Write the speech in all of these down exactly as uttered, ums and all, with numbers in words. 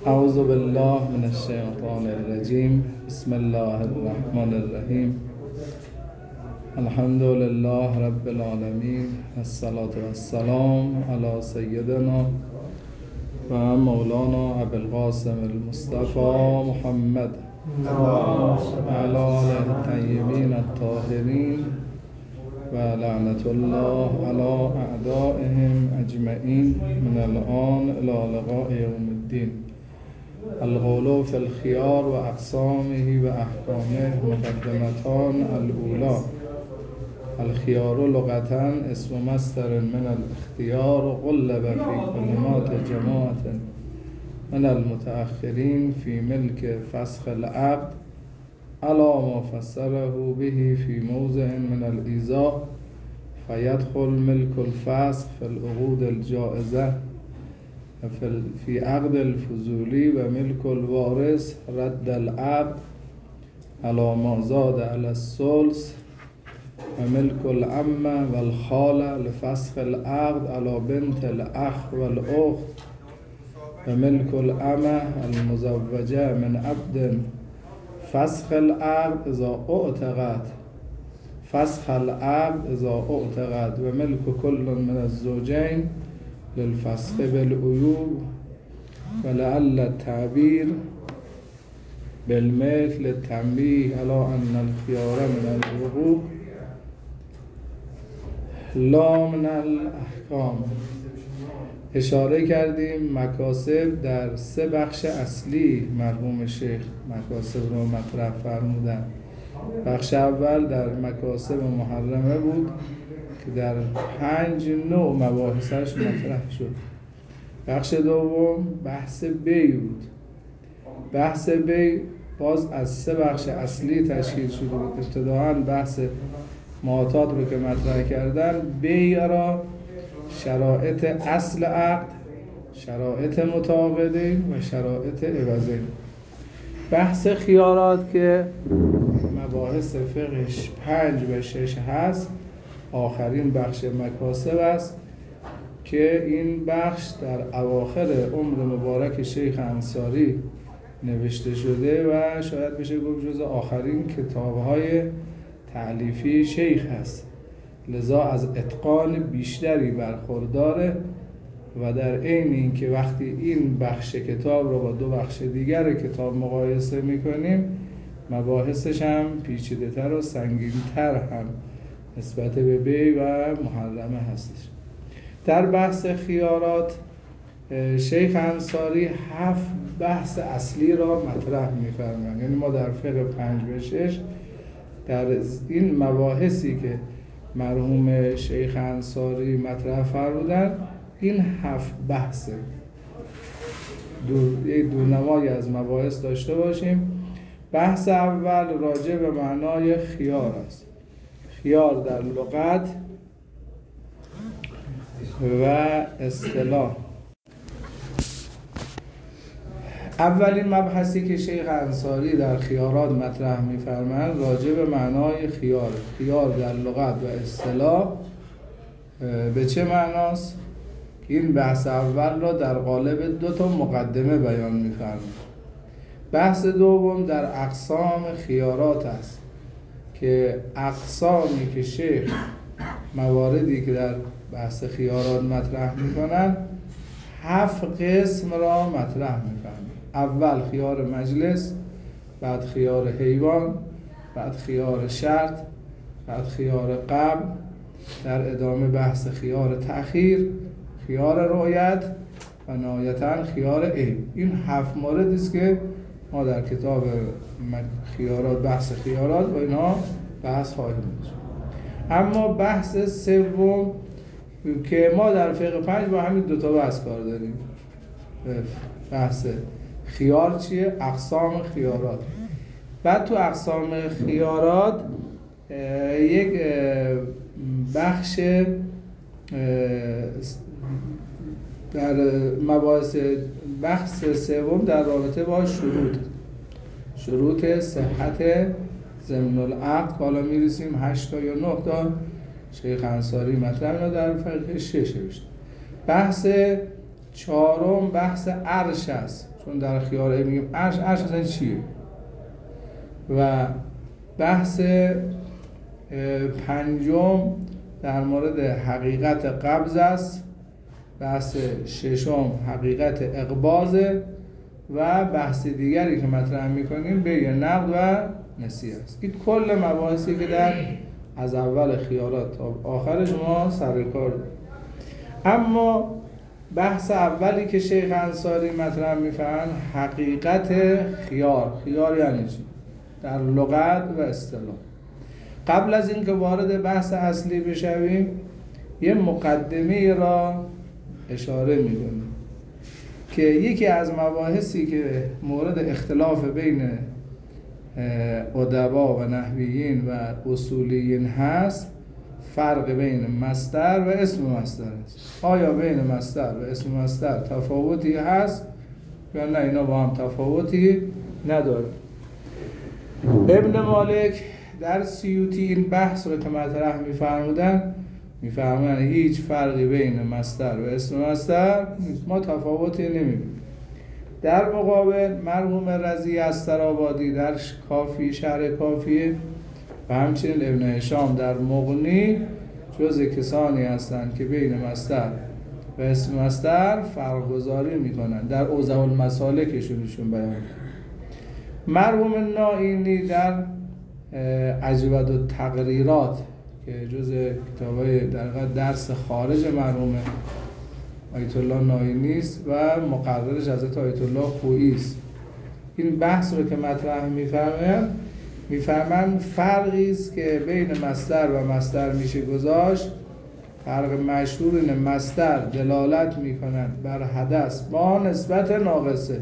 اعوذ بالله من الشیطان الرجیم. بسم الله الرحمن الرحیم. الحمد لله رب العالمین. الصلاة والسلام علی سیدنا و مولانا ابی القاسم المصطفى محمد و علی آله الطیبین الطاهرین و لعنت الله علی اعدائهم اجمعین من الآن الی لقاء یوم الدین. القول فی الخیار و اقسامه و احکامه مقدمتان الاولی. الخیار لغتا اسم مصدر من الاختیار و قلب فی کلمات جماعت من المتأخرین فی ملک فسخ العقد علی ما فسره به فی موضع من الایضاح فیدخل ملک الفسخ فی العقود الجائزه فی عقد الفضولی و ملک الوارث رد العقد علی ما زاد علی الثلث و ملک العم و الخاله لفسخ العقد علی بنت الاخ و الاخت و ملک العمه المزوجه من عبد فسخ العقد اذا اعتقد فسخ العقد اذا اعتقد و ملک کل من الزوجین للفسخ بالعیوب و لعل التعبیر بالملک للتنبیه علی ان الخیار من الحقوق لا من الاحکام. اشاره کردیم مکاسب در سه بخش اصلی مرحوم شیخ مکاسب رو مطرح فرمودن. بخش اول در مکاسب محرمه بود که در پنج نوع مباحثش مطرح شد. بخش دوم بحث بی بود. بحث بی باز از سه بخش اصلی تشکیل شده بود. ابتداءً بحث معاطات رو که مطرح کردن، بی را شرایط اصل عقد، شرایط متعاقدین و شرایط عوضین. بحث خیارات که مباحث فقهش پنج و شش هست، آخرین بخش مکاسب است که این بخش در اواخر عمر مبارک شیخ انصاری نوشته شده و شاید بشه گفت جز آخرین کتاب‌های تألیفی شیخ هست، لذا از اتقان بیشتری برخورداره و در عین اینکه وقتی این بخش کتاب رو با دو بخش دیگر کتاب مقایسه میکنیم مباحثش هم پیچیده‌تر و سنگین‌تر هم نسبت به بی و محرمه هستش. در بحث خیارات شیخ انصاری هفت بحث اصلی را مطرح می‌فرمایند. یعنی ما در فقه پنج و شش در این مباحثی که مرحوم شیخ انصاری مطرح فرمودن این هفت بحثه. دو یک دونمایی از مباحث داشته باشیم. بحث اول راجع به معنای خیار است. خیار در لغت و اصطلاح. اولین مبحثی که شیخ انصاری در خیارات مطرح می‌فرمایند راجع به معنای خیار. خیار در لغت و اصطلاح به چه معناست؟ این بحث اول را در قالب دو تا مقدمه بیان می‌فرمایند. بحث دوم در اقسام خیارات است که اقسامی که شیخ مواردی که در بحث خیارات مطرح می‌کنند هفت قسم را مطرح می‌فرمایند. اول خیار مجلس، بعد خیار حیوان، بعد خیار شرط، بعد خیار قبل، در ادامه بحث خیار تأخیر، خیار رؤیت و نهایتاً خیار عیب. این هفت موردی است که ما در کتاب خیارات بحث خیارات و اینها بحث خواهیم داشت. اما بحث سوم که ما در فقه پنج با همین دو تا بحث کار داریم. بحث خیار چیه؟ اقسام خیارات. بعد تو اقسام خیارات یک بخش در مباحث بحث سوم در رابطه با شروط شروط صحت ضمن العقد. حالا میرسیم هشت تا یا نه تا شیخ انصاری مطلب را در فقه شش نوشته. بحث چهارم بحث عرش است، چون در خیار میگیم عرش، عرش اصلا چیه؟ و بحث پنجم در مورد حقیقت قبض است، بحث ششم حقیقت اقباضه و بحث دیگری که مطرح میکنیم بین نقد و نسیه است. این کل مباحثی که در از اول خیارات تا آخرش ما سر کار داریم. اما بحث اولی که شیخ انصاری مطرح میفرمایند حقیقت خیار. خیار یعنی چی؟ در لغت و اصطلاح. قبل از اینکه وارد بحث اصلی بشویم یه مقدمه را اشاره میکنیم که یکی از مباحثی که مورد اختلاف بین ادبا و نحویین و اصولیین هست فرق بین مصدر و اسم مصدر است. آیا بین مصدر و اسم مصدر تفاوتی هست یا نه اینا با هم تفاوتی نداره؟ ابن مالک در سیوطی این بحث رو که مطرح می‌فرمودن می‌فرمایند هیچ فرقی بین مصدر و اسم مصدر ما تفاوتی نمی‌بینیم. در مقابل مرحوم رضی استرآبادی در کافی شرح کافیه و همچنین ابن هشام در مغنی جز کسانی هستند که بین مصدر و اسم مصدر فرق گذاری می‌کنند، در اوضاع المسالکشون بیان. مرحوم نائینی در اجود التقریرات که جز کتابای در درس خارج مرحوم آیت الله نائینی است و مقررش حضرت آیت الله خویی است، این بحث رو که مطرح می‌فرمایند می‌فرمایند فرقی است که بین مصدر و مصدر میشه گذاشت. فرق مشهور اینه مصدر دلالت می‌کند بر حدث با نسبت ناقصه،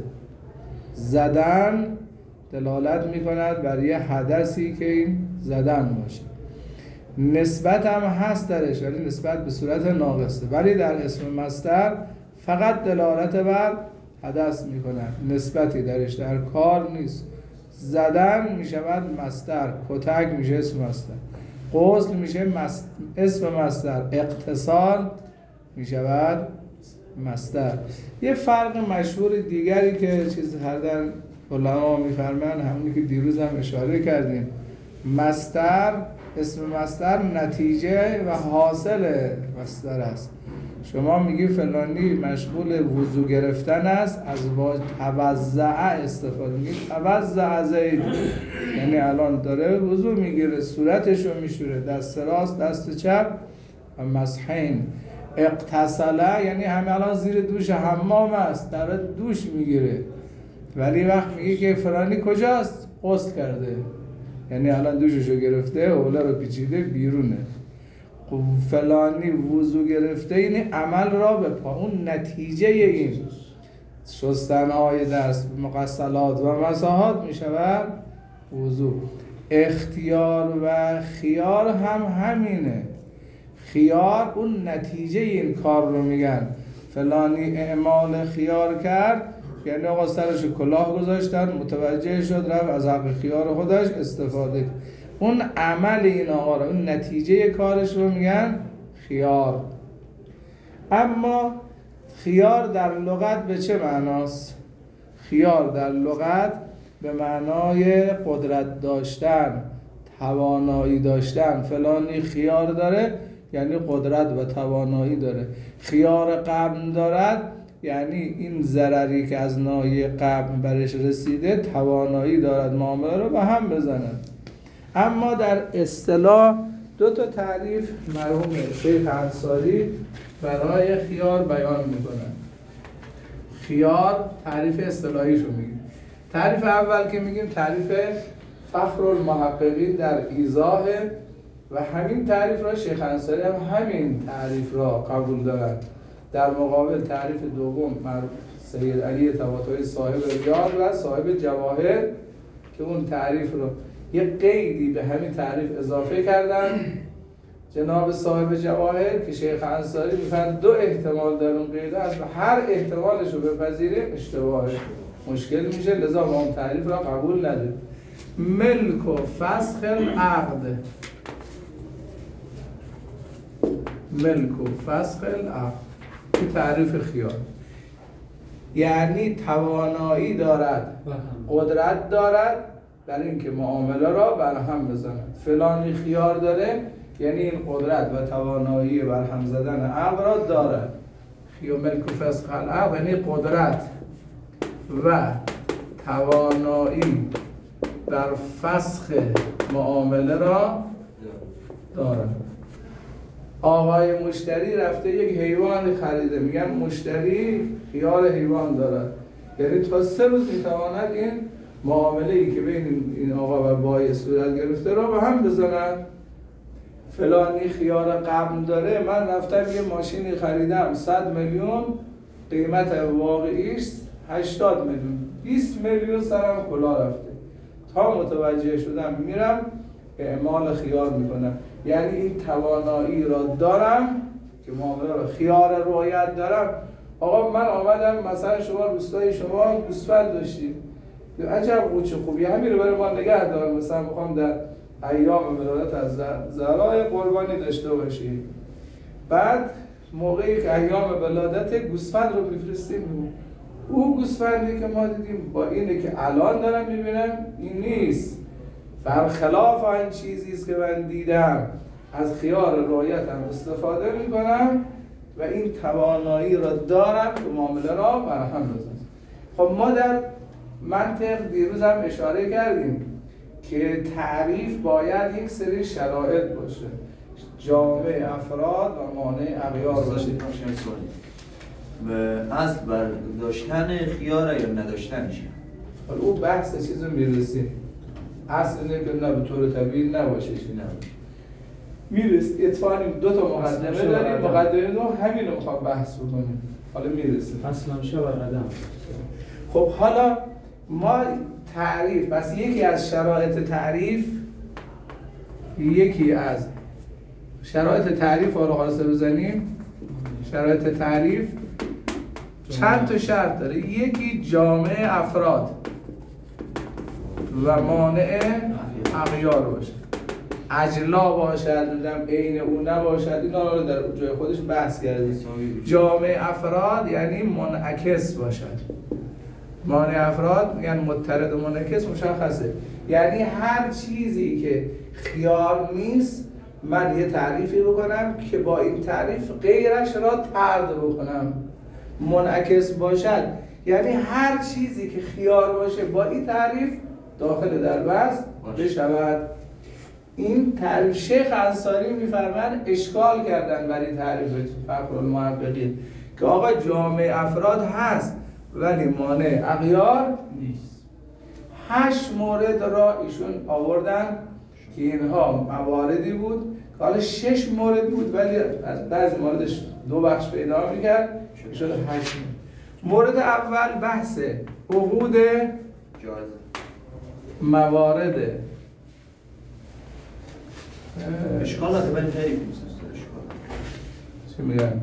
زدن دلالت می‌کند بر یه حدثی که این زدن باشه، نسبت هم هست درش ولی نسبت به صورت ناقصه، ولی در اسم مصدر فقط دلالت بر حدث می‌کند، نسبتی درش در کار نیست. زدن میشود مصدر، کتک میشه اسم مصدر، غسل میشه مصدر اسم مصدر، اغتسال میشود مصدر. یه فرق مشهور دیگری که چیز کردن علما میفرمایند همونی که دیروز هم اشاره کردیم، مصدر اسم مصدر نتیجه و حاصل مصدر است. شما میگی فلانی مشغول وضو گرفتن است، از واژه توضع استفاده میگی توضع زید، یعنی الان داره وضو میگیره، صورتش رو میشوره، دست راست دست چپ و مسحین. اغتسله یعنی همه الان زیر دوش حمام است، داره دوش میگیره، ولی وقت میگی که فلانی کجاست؟ غسل کرده، یعنی الان دوششو گرفته، حوله رو پیچیده بیرونه. فلانی وضو گرفته، یعنی عمل را به پا، اون نتیجه این شستنهای دست مغسلات و مساحات می شود وضو. اختیار و خیار هم همینه. خیار اون نتیجه این کار رو میگن، فلانی اعمال خیار کرد یعنی آقا سرش کلاه گذاشتن، متوجه شد، رفت از حق خیار خودش استفاده کرد. اون عمل این آقا رو، اون نتیجه کارش رو میگن خیار. اما خیار در لغت به چه معناست؟ خیار در لغت به معنای قدرت داشتن، توانایی داشتن. فلانی خیار داره یعنی قدرت و توانایی داره. خیار قبن دارد یعنی این ضرری که از ناحیه قبن برش رسیده توانایی دارد معامله رو به هم بزند. اما در اصطلاح دو تا تعریف مرحوم شیخ انصاری برای خیار بیان میکنن. خیار تعریف اصطلاحیشو میگیم. تعریف اول که میگیم تعریف فخرالمحققین در ایضاح و همین تعریف را شیخ انصاری هم همین تعریف را قبول دارد. در مقابل تعریف دوم مرحوم سید علی طباطبایی صاحب ریاض و صاحب جواهر که اون تعریف رو یه قیدی به همین تعریف اضافه کردن. جناب صاحب جواهر که شیخ انصاری میفرمایند دو احتمال در اون قیده است و هر احتمالش رو بپذیریم اشتباهه، مشکل میشه، لذا ما اون تعریف را قبول نداریم. ملک و فسخ العقد، ملک و فسخ العقد که تعریف خیار. یعنی توانایی دارد، قدرت دارد برای اینکه معامله را برهم بزند. فلانی خیار داره یعنی این قدرت و توانایی برهم زدن عقل را دارد. خیو ملک و فسق العقل یعنی قدرت و توانایی در فسخ معامله را دارد. آقای مشتری رفته یک حیوان خریده، میگن مشتری خیال حیوان دارد، یعنی تا سه روز میتواند این معامله ای که بین این آقا و بای صورت گرفته را به هم بزنند. فلانی خیال قبل داره، من رفتم یه ماشینی خریدم صد میلیون، قیمت واقعیش هشتاد میلیون، بیست میلیون سرم کلا رفته. تا متوجه شدم میرم اعمال خیار میکنم، یعنی این توانایی را دارم که معامله را خیار رعایت دارم. آقا من آمدم مثلا شما روستای شما گوسفند داشتید، عجب قوچه خوبی همین رو برای ما نگه دارم، مثلا میخوام در ایام ولادت از زرای قربانی داشته باشید. بعد موقعی که ایام ولادت گوسفند رو میفرستیم، او گوسفندی که ما دیدیم با اینه که الان دارم میبینم این نیست، برخلاف آن چیزی است که من دیدم، از خیار رعایتم استفاده میکنم و این توانایی را دارم که معامله را برهم بزنم. خب ما در منطق دیروز هم اشاره کردیم که تعریف باید یک سری شرایط باشه، جامع افراد و مانع اغیار باشه. و اصل بر داشتن خیار یا نداشتنش، حالا او بحث چیز رو میرسیم، اصل اینه که نه به طور طبیعی نباشه چی نباشه. میرسیم اتفاقی دو تا مقدمه داریم، مقدمه دو همین رو میخوام بحث بکنیم، حالا میرسیم اصلا شو قدم. خب حالا ما تعریف، پس یکی از شرایط تعریف یکی از شرایط تعریف رو خلاصه بزنیم. شرایط تعریف چند تا شرط داره، یکی جامع افراد و مانع اغیار باشه، اجلا باشد، دیدم عین اون نباشد، اینا رو در جای خودش بحث کردیم. جامع افراد یعنی منعکس باشد، مانع افراد یعنی مترد و منعکس مشخصه، یعنی هر چیزی که خیار نیست من یه تعریفی بکنم که با این تعریف غیرش را طرد بکنم. منعکس باشد یعنی هر چیزی که خیار باشه با این تعریف داخل در بحث بشود. این تعریف شیخ انصاری میفرمایند اشکال کردن برای تعریف فقر المحققین که آقا جامع افراد هست ولی مانع اغیار نیست. هشت مورد را ایشون آوردن که اینها مواردی بود که حالا شش مورد بود ولی از بعضی موردش دو بخش پیدا میکرد شد هشت. مورد اول بحث عقود موارد اشکالات ولی تعریف نیست. اشکال چی میگن؟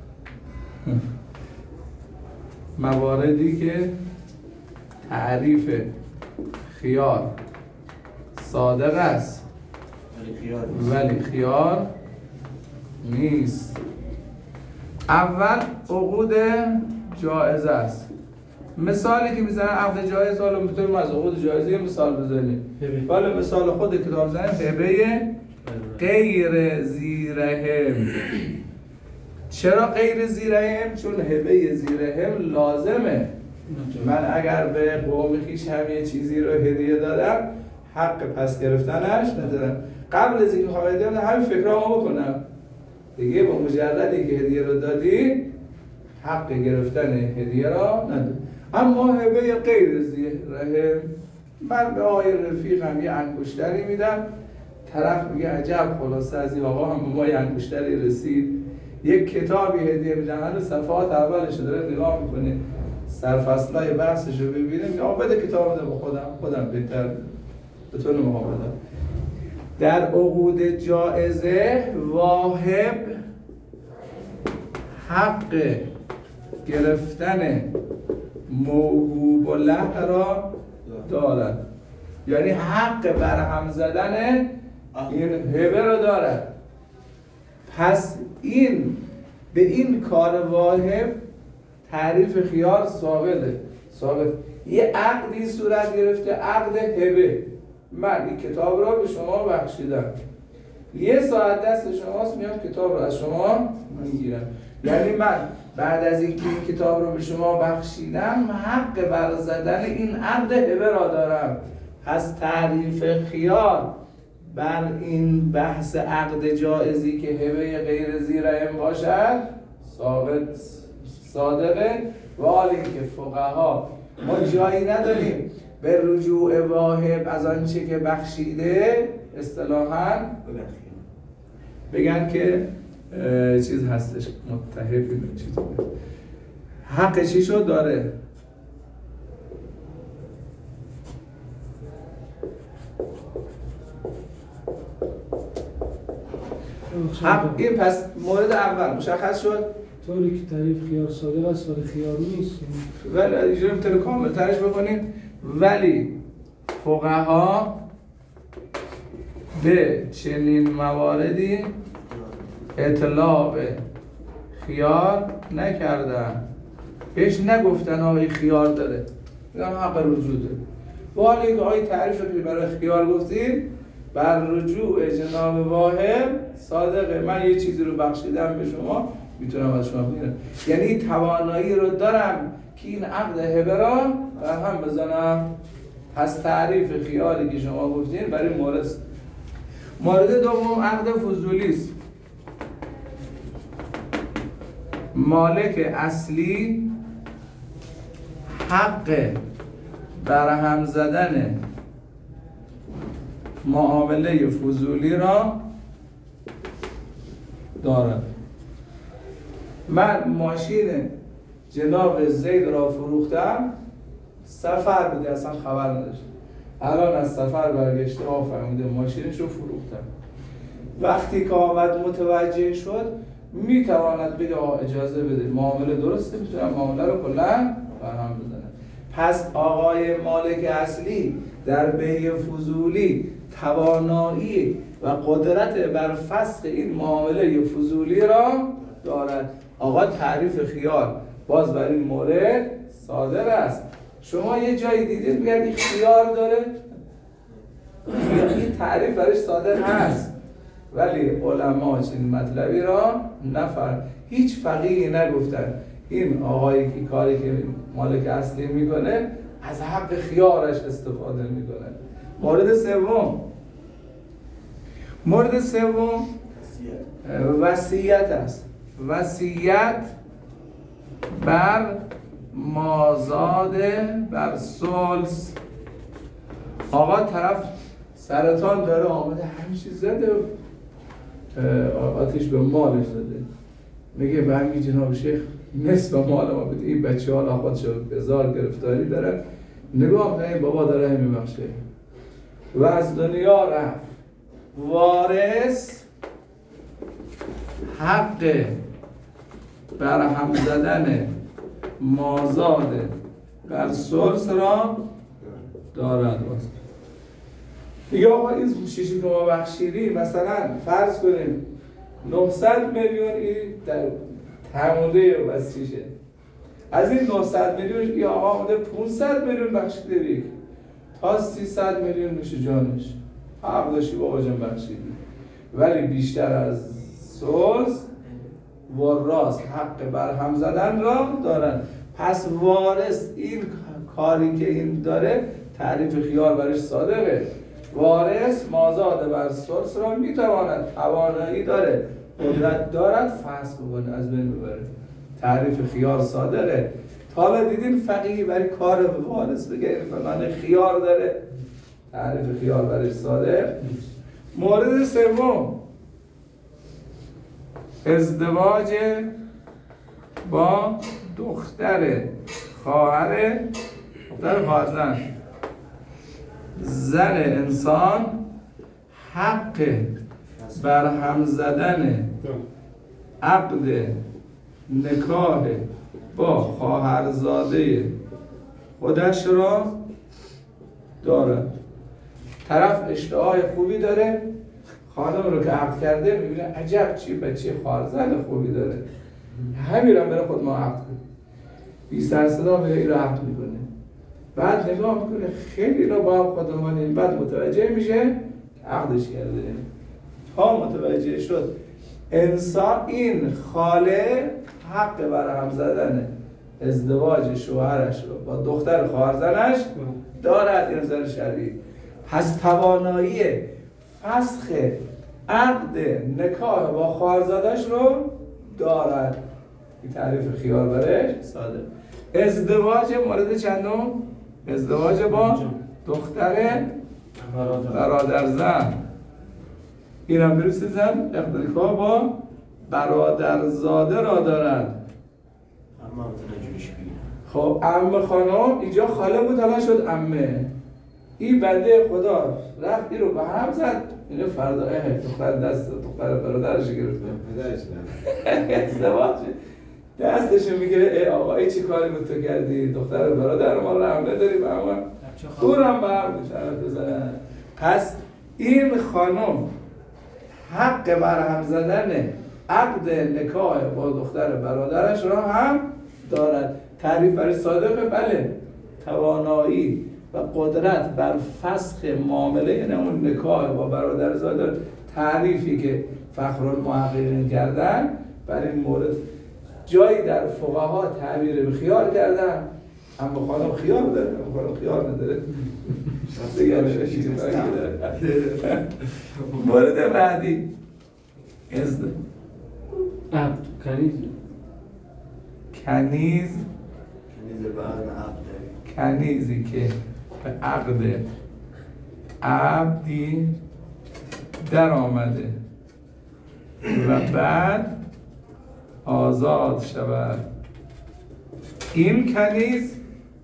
مواردی که تعریف خیار صادق است ولی خیار نیست. اول عقود جایزه است. مثالی که میزنن عقد جایز، حالا میتونیم از عقود جایزه یه مثال بزنیم. ولی مثال خود کتاب زنیم هبه غیر ذی رحم. چرا غیر ذی رحم؟ چون هبه ذی رحم لازمه. من اگر به قوم خویش هم یه چیزی رو هدیه دادم حق پس گرفتنش ندارم. قبل از اینکه خواهد دادم همین فکرامو بکنم دیگه، با مجردی که هدیه رو دادی حق گرفتن هدیه را نداری. اما هبه غیر ذی رحم، من به آقای رفیقم یه انگشتری میدم، طرف میگه عجب خلاصه از این آقا هم به ما یه انگشتری رسید، یک کتابی هدیه میدم، هنوز صفحات اولش داره نگاه میکنه، سرفصلای بحثش رو ببینه، میگه آقا بده کتاب بده به خودم، خودم بهتر به تو نمیخوام بدم. در عقود جائزه واهب حق گرفتن موهوب له را دارد، یعنی حق برهم زدن این هبه را دارد. پس این به این کار واهب تعریف خیار ثابته. ثابت یه عقدی صورت گرفته، عقد هبه. من این کتاب را به شما بخشیدم، یه ساعت دست شماست، میام کتاب رو از شما میگیرم. یعنی من بعد از اینکه این کتاب رو به شما بخشیدم حق بر زدن این عقد هبه را دارم. پس تعریف خیار بر این بحث عقد جائزی که هبه غیر ذی‌رحم باشد ثابت صادقه. و حال اینکه فقها ما جایی نداریم به رجوع واهب از آنچه که بخشیده اصطلاحاً بگن که چیز هستش، متحف چیز حق چی شد داره. حق این پس مورد اول مشخص شد طوری که تعریف خیار صادق است ولی خیار نیست. ولی اینجوری میتونه کامل ترش بکنیم. ولی فقها به چنین مواردی اطلاق خیار نکردن، بهش نگفتن آقای خیار داره، میگن حق رجوع داره. ولی که آقای تعریف برای خیار گفتید بر رجوع جناب واهب صادقه، من یه چیزی رو بخشیدم به شما میتونم از شما بگیرم، یعنی توانایی رو دارم که این عقد هبه را هم بزنم. پس تعریف خیاری که شما گفتین برای مورد مورد دوم عقد فضولی است. مالک اصلی حق برهم زدن معامله فضولی را دارد. من ماشین جناب زید را فروختم، سفر بوده اصلا خبر نداشت، الان از سفر برگشته ها فهمیده ماشینش رو فروختم. وقتی که آمد متوجه شد میتواند بگه اجازه بده معامله درسته، میتونم معامله رو کلا برهم بزنم. پس آقای مالک اصلی در بیع فضولی توانایی و قدرت بر فسخ این معامله فضولی را دارد. آقا تعریف خیار باز بر این مورد صادق است. شما یه جایی دیدید بگردی خیار داره، این تعریف برش صادق هست، ولی علما چنین مطلبی را نفر هیچ فقیهی نگفتن این آقایی که کاری که مالک اصلی میکنه از حق خیارش استفاده میکنه. مورد سوم مورد سوم وصیت است. وصیت بر مازاده بر سلس. آقا طرف سرطان داره آمده همین چیز زده، آتیش به مالش زده، میگه به همین جناب شیخ نصف مال ما بده، این بچه ها خودشو بزار گرفتاری دارن، نگاه کنید بابا داره همین بخشه و از دنیا رفت. وارث حق برهم زدن مازاد بر سلس را دارد. دیگه آقا این شیشی که ما بخشیدیم مثلا فرض کنیم نهصد میلیون این در تموده وسیشه، از این نهصد میلیون یا آقا آمده پانصد میلیون بخشیده بیک تا سیصد میلیون میشه جانش، حق داشتی بابا جان بخشیدی. ولی بیشتر از سلس وراث حق برهم زدن را دارن. پس وارث این کاری که این داره تعریف خیار برش صادقه. وارث مازاد بر سلس را میتواند، توانایی داره، قدرت دارد فسخ بکنه، از بین ببره. تعریف خیار صادقه. حالا دیدین فقیهی برای کار وارث بگه این فلان خیار داره، تعریف خیار برش صادق. مورد سوم ازدواج با دختر خواهر دختر خواهر زن. زن انسان حق برهم زدن عقد نکاح با خواهرزاده خودش را دارد. طرف اشتهای خوبی داره، خانم رو که عقد کرده میبینه عجب چی بچه خواهرزاده خوبی داره، همین رو برای خود ما عقد کنیم. بی سر صدا به این رو عقد میکنه. بعد نگاه میکنه خیلی رو با هم خودمانیم، بعد متوجه میشه عقدش کرده. تا متوجه شد انسان این خاله حق بر هم زدن ازدواج شوهرش رو با دختر خواهرزنش دارد. این نظر شرعی. پس توانایی فسخ عقد نکاح با خواهرزادش رو دارد. این تعریف خیار برش ساده. ازدواج مورد چندم؟ ازدواج با دختر برادرزن. این هم برسیدم نکاح با برادرزاده را دارد. خب عمه خانم اینجا خاله بود حالا شد عمه. این بنده خدا رفت این رو به هم زد. اینو فردا اه دختر دست دختر برادرش گرفته ازدواج دستشو میگیره. ای آقا ای چی کاری بود تو کردی؟ دختر برادر ما رو حمله داری به همون دورم به هم میترد بزنن. پس این خانم حق برهم زدن عقد نکاح با دختر برادرش را هم دارد. تعریف برای صادقه بله. توانایی و قدرت بر فسخ معامله، یعنی اون نکاح با برادرزاده، تعریفی که فخرالمحققین کردن برای این مورد جایی در فقها تعبیر به خیار کردن. اما خانم خیار داره، اما خانم خیار نداره. مورد بعدی ازد عبد کنیز کنیز کنیز به عقد کنیزی که به عقد عبدی در آمده و بعد آزاد شود. این کنیز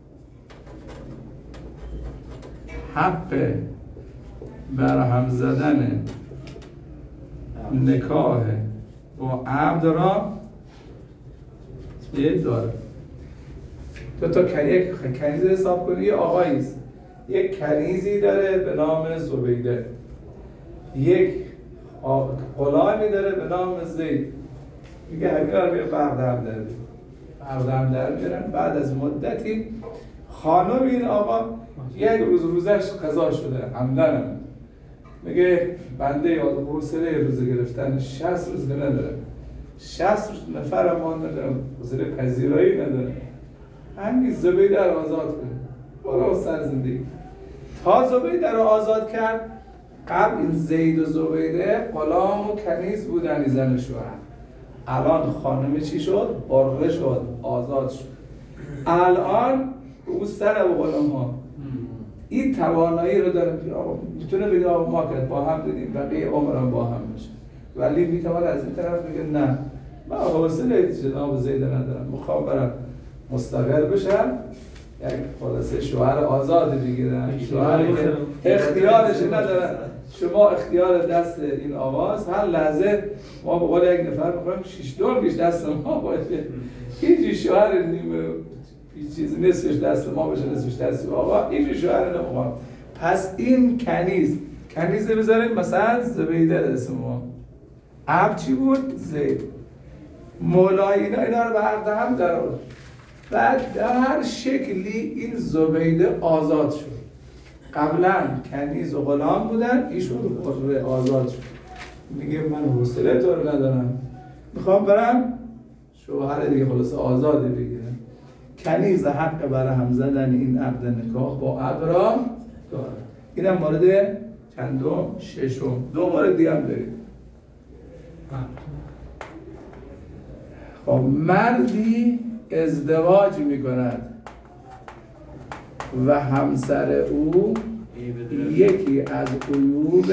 حق برهم زدن نکاح با عبد را یک داره. تو تا کنیز حساب کنی یه آقاییست، یک کنیزی داره به نام زبیده، یک غلامی داره به نام زید. میگه همین رو میگه عقد هم در بیارن. عقد هم در بیارن. بعد از مدتی خانم این آقا یک روز روزش قضا شده عمدن، میگه بنده حوصله روزه گرفتن شصت روز که نداره، شصت نفر ما ندارم، حوصله پذیرایی نداره، همین زبیده رو آزاد کنه برو سر زندگی. تا زبیده رو آزاد کرد، قبل این زید و زبیده غلام و کنیز بودن زن شوهر. الان خانم چی شد؟ بره شد، آزاد شد. الان او سر و غلام ها این توانایی رو داره که آقا میتونه بگه آقا ما کرد با هم دیدیم بقیه عمرم با هم میشه، ولی میتونه از این طرف بگه نه من حوصله جناب زید ندارم، میخوام برم مستقل بشم، یک خلاصه شوهر آزاد بگیرن، شوهری که اختیارش ندارن. شما اختیار دست این آقاست، هر لحظه ما به قول یک نفر میخوایم شیش دور بیش دست ما باشه، اینجوری شوهر نیمه چیز نصفش دست ما باشه نصفش دست آقا، اینجوری شوهر نمیخوام. پس این کنیز کنیز بذاریم مثلا زبیده اسم ما، عبد چی بود؟ زید. مولای اینا اینا رو به عقد هم در آورد. بعد در هر شکلی این زبیده آزاد شد. قبلا کنیز و غلام بودن، ایشون حر آزاد شد. میگه من حوصله تو رو ندارم، میخوام برم شوهر دیگه خلاص آزاده بگیرم. کنیز حق برای هم زدن این عقد نکاح با عبد را داره. اینم مورد چندم؟ ششم. دو مورد دیگه هم داریم. خب مردی ازدواج میکند و همسر او یکی از عیوب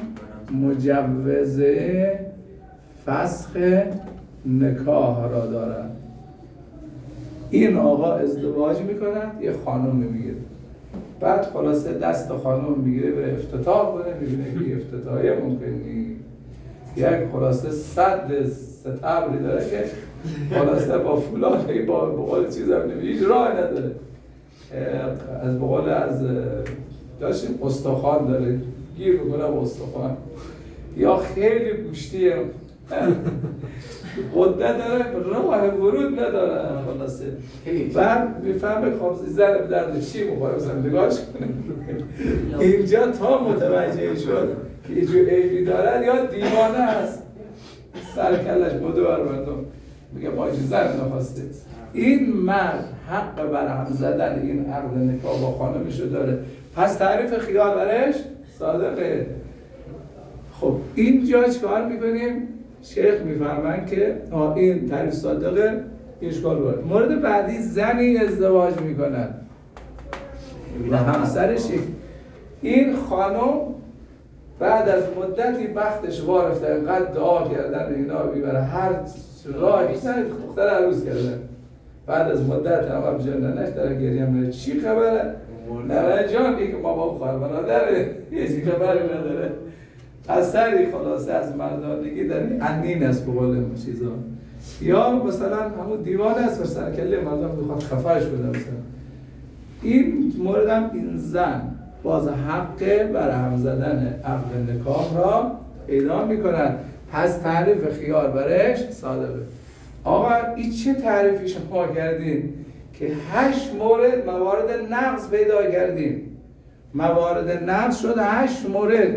مجوزه فسخ نکاح را دارد. این آقا ازدواج میکند، یه خانم میگیره، بعد خلاصه دست خانم میگیره به افتتاح کنه، میبینه که افتتاحیه ممکن نیست، یک خلاصه صد ستبری داره که خلاصه با فولاد با بقول چیز هم نمیشه، هیچ راه نداره، از بقول از داشتیم استخوان داره گیر بکنه با استخوان، یا خیلی گوشتی قدرت داره راه ورود نداره خلاصه. بعد میفهمه خب زن به درد چی میخوره مثلا نگاهش کنه اینجا تا متوجه شد که یه جور عیبی دارد یا دیوانه است سر کلش بدو بر مردم میگه با زن نخواسته. این مرد حق برهم زدن این عقد نکاح با خانمشو داره، پس تعریف خیار برش صادقه. خب اینجا چیکار میکنیم؟ شیخ میفرمایند که آه این تعریف صادقه، اشکال داره. مورد بعدی زنی ازدواج میکنن و همسرش این خانم بعد از مدتی بختش وارفته اینقدر دعا کردن اینا بیبره هر راهی سر دختر عروس کردن، بعد از مدت هم اب جننش در گریه میره چی خبره؟ نره جان که ما با خواهر برادره هیچ خبری نداره. اثری خلاصه از مردانگی در انین است به قول چیزا، یا مثلا همون دیوان است و سرکله مردم میخواد خفهش بده مثلا. این مورد هم این زن باز حق برهم زدن عقد نکاح را پیدا میکنن، پس تعریف خیار برش صادقه. آقا این چه تعریفی شما کردین که هشت مورد موارد نقض پیدا کردیم؟ موارد نقض شد هشت مورد،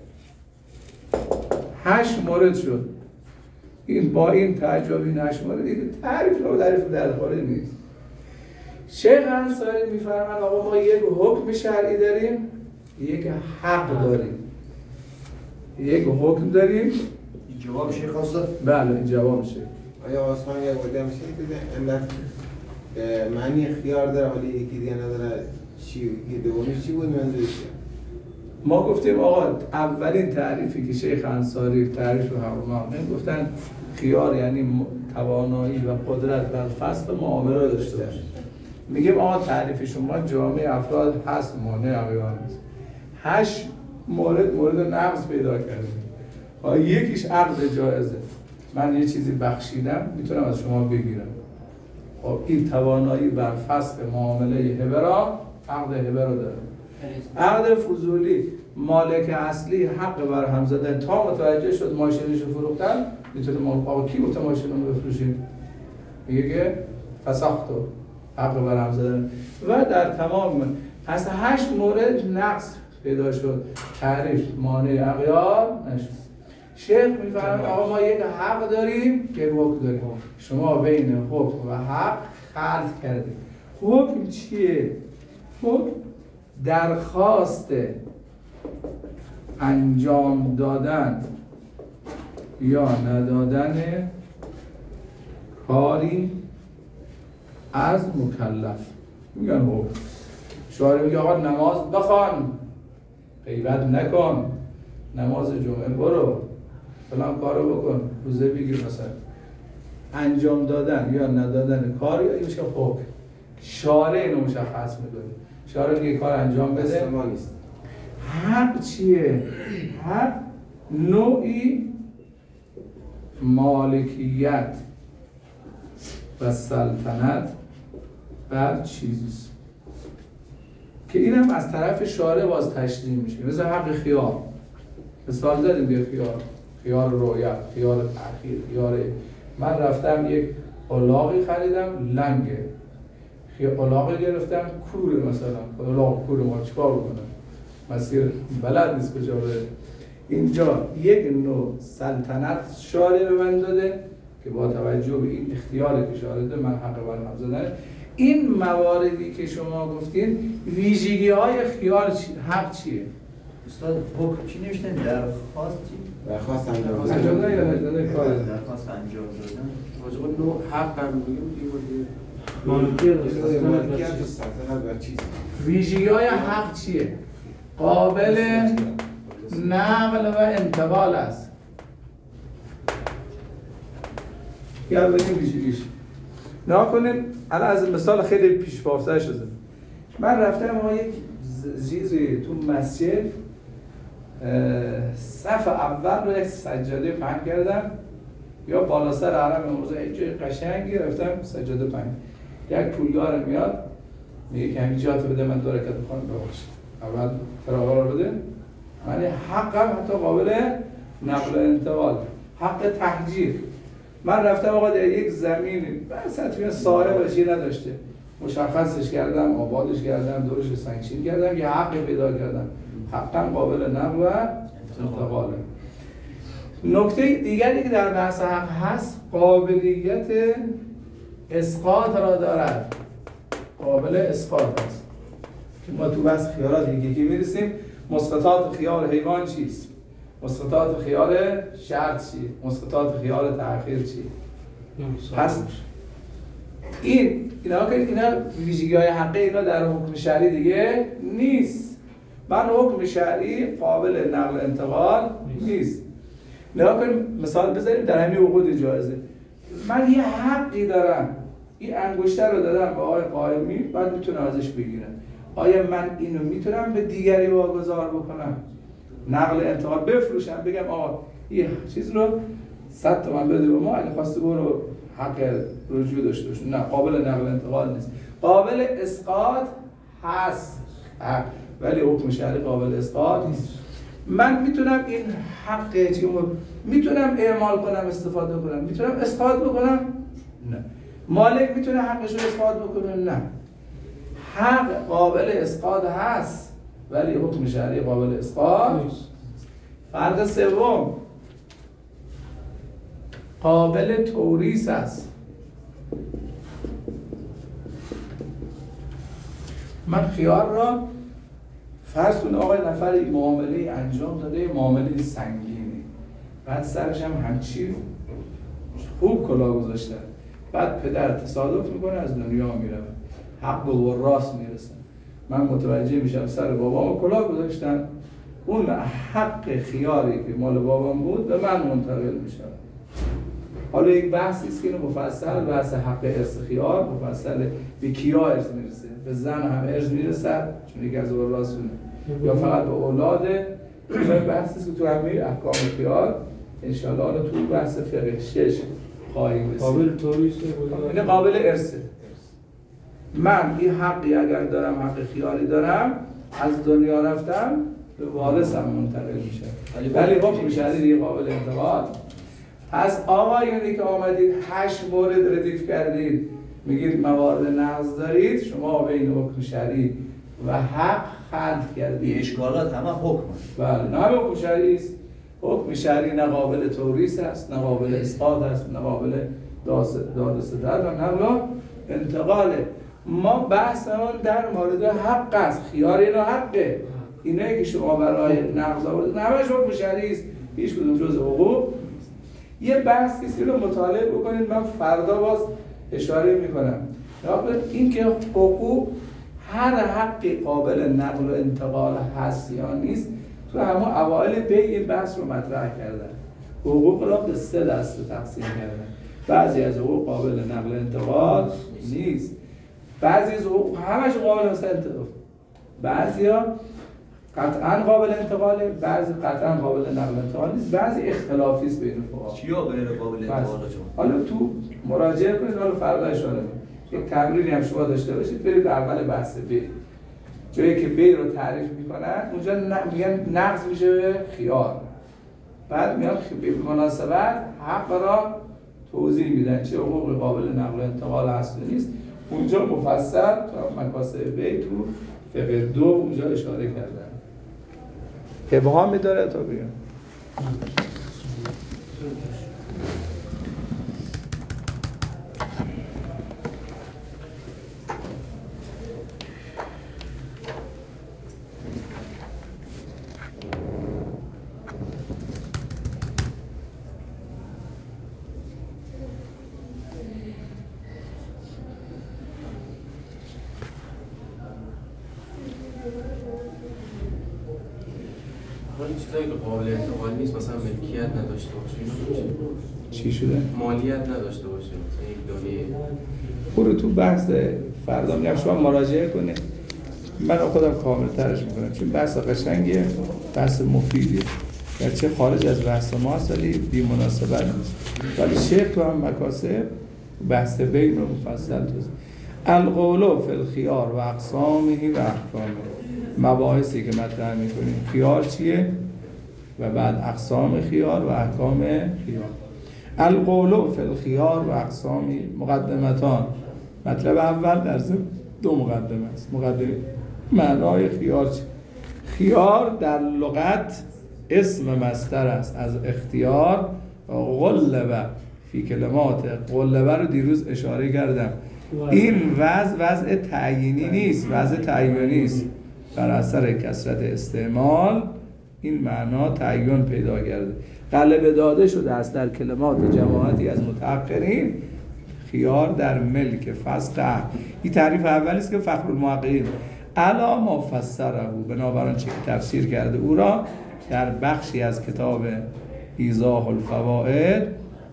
هشت مورد شد. این با این تعجب این هشت مورد این تعریف رو تعریف درخوره نیست. شیخ انصاری میفرماند آقا ما یک حکم شرعی داریم، یک حق داریم. یک حکم داریم. جواب شیخ خواسته؟ بله این جواب شیخ. آیا آسمان یک بوده میشه که علت معنی خیار داره ولی یکی دیگه نداره، چی که دومی چی بود منظورش؟ ما گفتیم آقا اولین تعریفی که شیخ انصاری تعریف حق گفتن خیار یعنی توانایی و قدرت بر فصل معامله داشته باشه. میگیم آقا تعریف شما جامعه افراد هست مانع عقیان نیست. هشت مورد مورد نقض پیدا کردیم. آقا یکیش عقد جایزه، من یه چیزی بخشیدم میتونم از شما بگیرم. خب این توانایی بر فصل معامله هبه را عقد هبه رو داره. عقد فضولی مالک اصلی حق برهم زدن تا متوجه شد ماشینش رو فروختن میتونه ما آقا کی گفت ماشین رو بفروشیم؟ میگه که فساختو حق برهم زدن و در تمام پس هشت مورد نقص پیدا شد، تعریف مانع اغیار نشد. شیخ میفرماید آقا ما یک حق داریم یک حکم داریم، شما بین حکم و حق خلط کردید. حکم چیه؟ حکم درخواست انجام دادن یا ندادن کاری از مکلف میگن حکم. شارع میگه آقا نماز بخوان، غیبت نکن، نماز جمعه برو، فلان کارو بکن، روزه بگیر مثلا. انجام دادن یا ندادن کاری یا میشه حکم. شارع اینو مشخص میکنه. شارع میگه کار انجام بده. حق چیه؟ حق نوعی مالکیت و سلطنت بر چیزیست که اینم از طرف شارع باز تشریح میشه. مثل حق خیار، مثال زدیم بیا خیار، خیار رویت، خیار تأخیر، خیار. من رفتم یک الاغی خریدم لنگه، الاغی گرفتم کوره مثلا، الاغ کوره ما چیکار بکنم؟ مسیر بلد نیست کجا بره. اینجا یک نوع سلطنت شارع به من داده که با توجه به این اختیاری که شارع داده من حق برهم زدن. این مواردی که شما گفتین ویژگی های خیار چی؟ حق چیه؟ استاد حکم چی نوشتن؟ درخواست چی؟ درخواست انجام دادن. انجام دادن یا ندادن کار؟ درخواست انجام دادن. واجب نوع حق هم میگیم دیگه مالکیت و سلطنت بر چیز. ویژگی های حق چیه؟ قابل نقل و انتقال است. یا بگیم ویژگیش. نها کنیم الان از مثال خیلی پیش پا افتاده شده. من رفتم ما یک چیزی تو مسجد صف اول رو یک سجاده پهن کردم یا بالا سر حرم امروز یک جای قشنگی رفتم سجاده پهن. یک پولدار میاد میگه که همین جاتو بده من دو رکعت بخونم ببخشید. اول تراغا رو بده. من حقم حتی قابل نقل و انتقال. حق تحجیر. من رفتم آقا در یک زمین مثلا صاحب چیزی نداشته، مشخصش کردم، آبادش کردم، دورش سنگچین کردم، یه حقی پیدا کردم، حقا قابل نقل و انتقاله. نکته دیگری که در بحث حق هست، قابلیت اسقاط را دارد. قابل اسقاط هست که ما تو بحث خیارات دیگه که میرسیم. مسقطات خیار حیوان چیست؟ مسقطات خیار شرط چیه؟ مسقطات خیار تأخیر چیه؟ هست. این اینا که اینا ویژگی‌های حقی اینا در حکم شرعی دیگه نیست. من حکم شرعی قابل نقل انتقال نیست. نگاه کنیم مثال بذاریم در همین عقود جایزه. من یه حقی دارم، این انگشتر رو دادم به آقای قائمی، بعد میتونم ازش بگیرم. آیا من اینو میتونم به دیگری واگذار بکنم؟ نقل انتقال بفروشم، بگم آقا این چیز رو صد تومن بده به ما، اگه خواسته برو حق رجوع داشته باشه. نه، قابل نقل انتقال نیست. قابل اسقاط هست حق، ولی حکم شرعی قابل اسقاط نیست. من میتونم این حق چی میتونم اعمال کنم، استفاده کنم، میتونم اسقاط بکنم؟ نه. مالک میتونه حقش رو اسقاط بکنه؟ نه. حق قابل اسقاط هست ولی حکم شرعی قابل اسقاط نیست. فرق سوم قابل توریث است. من خیار را فرض کن آقای نفر معامله انجام داده، معامله سنگینی، بعد سرش هم همچی خوب کلاه گذاشته، بعد پدر تصادف میکنه از دنیا میره، حق به وراث میرسه. من متوجه میشم سر بابام کلاه گذاشتن، اون حق خیاری که مال بابام بود به من منتقل میشه. حالا یک بحثی است که اینو مفصل بحث حق ارث خیار مفصل به کیا ارث میرسه، به زن هم ارث میرسه چون یکی از ورثونه، یا فقط به اولاده. این بحثی است که تو همه احکام خیار ان شاء الله تو بحث فقه شش خواهیم رسید. قابل توریث این قابل ارثه. من این حقی اگر دارم، حق خیاری دارم، از دنیا رفتم به وارثم منتقل میشه، ولی حکم شرعی دیگه قابل انتقال. پس آقایونی که آمدید هشت مورد ردیف کردید، میگید موارد نقض دارید، شما بین حکم شرعی و حق خلط کردید. اشکالات همه حکم. بله، نه همه حکم شرعی است. حکم شرعی نه قابل توریث است، نه قابل اسقاط است، نه قابل دادستر و نه انتقاله. ما بحثمون در مورد حق است. خیار اینا حقه. اینایی که شما برای نقض آوردید همش حکم شرعی است، هیچ کدوم جزء حقوق. یه بحثی است رو مطالعه بکنید، من فردا باز اشاره میکنم. این که حقوق هر حقی قابل نقل و انتقال هست یا نیست، تو همون اوایل به این بحث رو مطرح کردن. حقوق را به سه دسته تقسیم کردن. بعضی از حقوق قابل نقل و انتقال نیست، بعضی از حقوق همش قابل انتقال، بعضیا قطعاً قابل انتقاله، بعضی قطعاً قابل نقل انتقال نیست، بعضی اختلافی است بین فقها. چیا غیر قابل انتقال شما؟ حالا تو مراجعه کنید، حالا فردا اشاره می‌کنم. یک تمرینی هم شما داشته باشید، برید اول بحث بی. جایی که بی رو تعریف میکنن، اونجا میگن نقض میشه به خیار. بعد میان به مناسبت حق را توضیح میدن چه حقوق قابل نقل و انتقال هست و نیست. اونجا مفصل تا مکاسب بی تو فقه دو اونجا اشاره کردن. ابهامی داره تا بگم. چیزایی که قابل انتقال نیست، مثلا ملکیت نداشته باشه، چی شده؟ مالیت نداشته باشه، مثلا یک دانه. برو تو بحث فردا میگم شما مراجعه کنید، من خودم کامل ترش میکنم، چون بحث قشنگیه، بحث مفیدیه، گرچه خارج از بحث ما هست ولی بی مناسبت نیست. ولی شیخ تو هم مکاسب بحث بین رو مفصل توضیح. القول فی الخیار و اقسامه و احکامه، مباحثی که مطرح میکنیم. خیار چیه؟ و بعد اقسام خیار و احکام خیار. القول فی الخیار و اقسامی مقدمتان. مطلب اول در ضمن دو مقدمه است. مقدمه معنای خیار چی؟ خیار در لغت اسم مصدر است از اختیار. غلبه فی کلمات غلبه رو دیروز اشاره کردم. این وضع وضع تعیینی نیست، وضع تعیینی است. بر اثر کثرت استعمال این معنا تعیین پیدا کرده، غلبه داده شده است در کلمات جماعتی از متأخرین خیار در ملک فسق. این تعریف اولی است که فخرالمحققین علا ما فسره، بنابراین چه که تفسیر کرده او را در بخشی از کتاب ایضاح الفوائد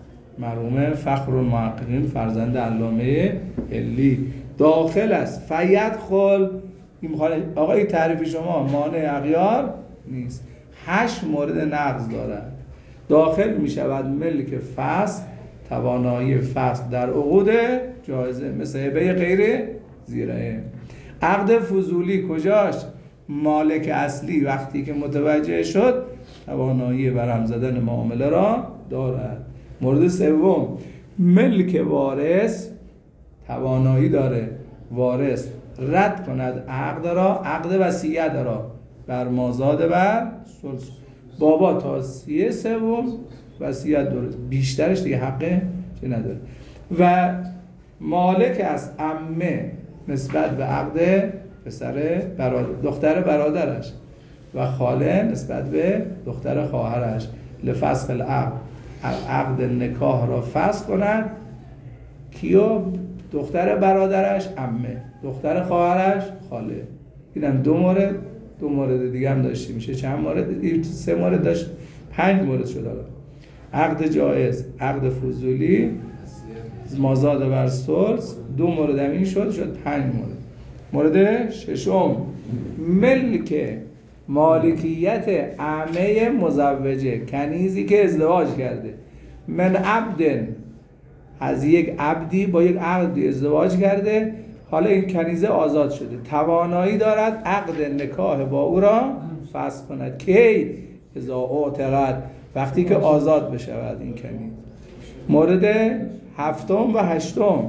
مرحوم فخرالمحققین فرزند علامه حلی داخل است. فیدخل، این آقا این تعریف شما مانع اغیار نیست. هشت مورد نقض دارد. داخل می شود ملک فسق، توانایی فسق در عقود جایزه مثل هبه غیر زیرهه. عقد فضولی کجاش؟ مالک اصلی وقتی که متوجه شد توانایی برهم زدن معامله را دارد. مورد سوم ملک وارث، توانایی داره وارث رد کند عقد را، عقد وصیت را بر مازاد بر ثلث. بابا تا سی سوم وصیت داره، بیشترش دیگه حقه چه نداره. و مالک از عمه نسبت به عقد پسر برادر دختر برادرش و خاله نسبت به دختر خواهرش لفسخ العقد، عقد نکاح را فسخ کند. کیو؟ دختر برادرش عمه، دختر خواهرش خاله. اینم دو مورد. دو مورد دیگه هم داشتی، میشه چند مورد؟ سه مورد داشت، پنج مورد شد. عقد جایز، عقد فضولی، مازاد بر ثلث، دو مورد هم این شد، شد پنج مورد. مورد ششم ملک مالکیت عمه مزوجه، کنیزی که ازدواج کرده، من عبدن، از یک عبدی با یک عبدی ازدواج کرده، حالا این کنیزه آزاد شده، توانایی دارد عقد نکاح با او را فسخ کند. کی؟ اذا اعتقد، وقتی که آزاد بشود این کنیز. مورد هفتم و هشتم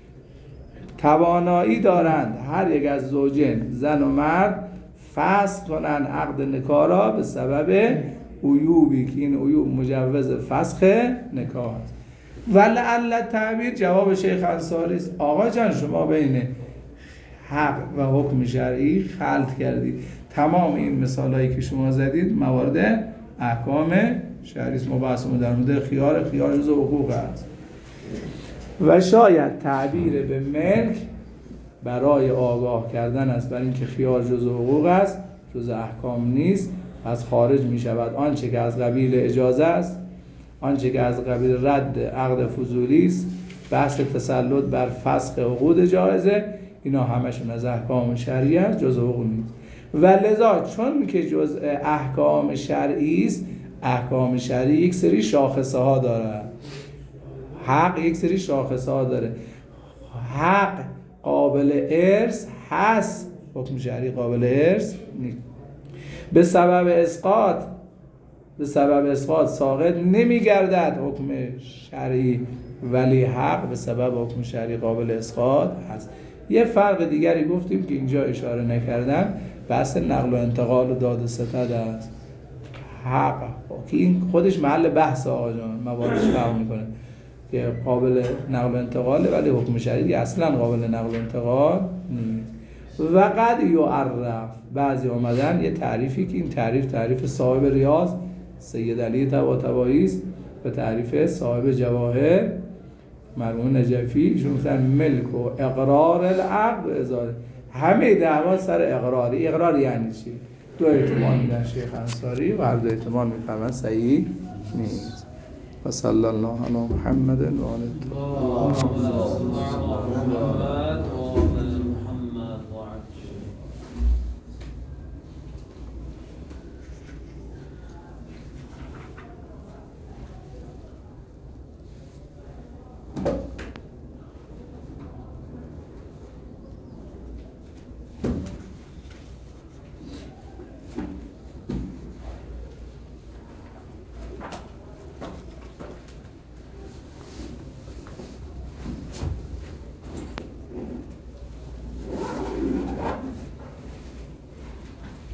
توانایی دارند هر یک از زوجین زن و مرد فسخ کنند عقد نکاح را به سبب عیوبی که این عیوب مجوز فسخ نکاح است. ولعل تعبیر جواب شیخ انصاری است. آقا جان شما بین حق و حکم شرعی خلط کردید. تمام این مثالایی که شما زدید موارد احکام شرعی است. ما بحثمون در مورد خیار خیار جزء حقوق است و شاید تعبیر به ملک برای آگاه کردن است بر اینکه خیار جزء حقوق است، جزء احکام نیست، پس خارج می شود آنچه که از قبیل اجازه است، آنچه که از قبیل رد عقد فضولی است، بحث تسلط بر فسخ عقود جایزه، اینا همشون از احکام شرعی است، جزء حقوق نیست. و لذا چون که جزء احکام شرعی است، احکام شرعی یک سری شاخصه ها داره. حق یک سری شاخصه ها داره. حق قابل ارث هست، حکم شرعی قابل ارث نیست. به سبب اسقاط به سبب اسقاط ساقط نمیگردد حکم شرعی، ولی حق به سبب حکم شرعی قابل اسقاط هست. یه فرق دیگری گفتیم که اینجا اشاره نکردم، بحث نقل و انتقال و داد و ستد است. حق که این خودش محل بحث آقا جان، مواردش فرق میکنه که قابل نقل و انتقاله ولی حکم شرعی اصلا قابل نقل و انتقال نیست. و قد یعرف، بعضی آمدن یه تعریفی که این تعریف تعریف صاحب ریاض سید علی طباطبایی است و تعریف صاحب جواهر مرحوم نجفی، ایشون گفتن ملک و اقرار العقد و ازاله. همه دعوا سر اقراری. اقرار یعنی چی؟ دو احتمال میدن شیخ انصاری و هر دو احتمال میفهمن صحیح نیست. و صلی الله علی محمد و آله.